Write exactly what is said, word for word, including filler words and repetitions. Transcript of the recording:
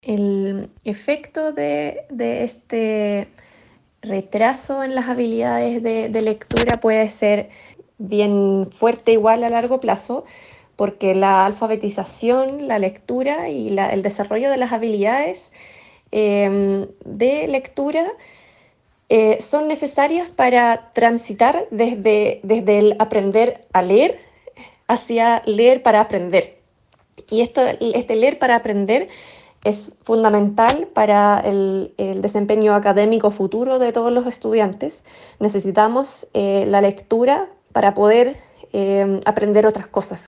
El efecto de, de este retraso en las habilidades de, de lectura puede ser bien fuerte igual a largo plazo, porque la alfabetización, la lectura y la- el desarrollo de las habilidades eh, de lectura eh, son necesarias para transitar desde, desde el aprender a leer hacia leer para aprender. Y esto, este leer para aprender es fundamental para el, el desempeño académico futuro de todos los estudiantes. Necesitamos eh, la lectura para poder eh, aprender otras cosas.